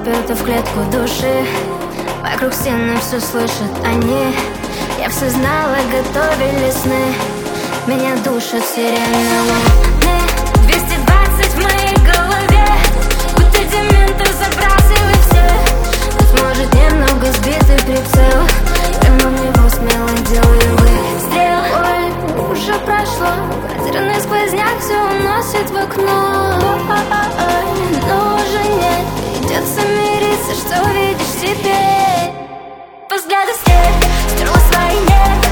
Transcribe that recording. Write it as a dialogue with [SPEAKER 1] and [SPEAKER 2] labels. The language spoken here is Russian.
[SPEAKER 1] впито в клетку души. Вокруг стены все слышат они. Я все знала, готовили сны. Меня душат сирены луны. 220 в моей голове, будто дементор забрасывай все. Быть может, немного сбитый прицел, прямо в него смело делаю выстрел. Ой, уже прошло, квартирный сквозняк все уносит в окно. Но уже нет, придется мириться, что видишь теперь. Взгляды след, стерла свои нет.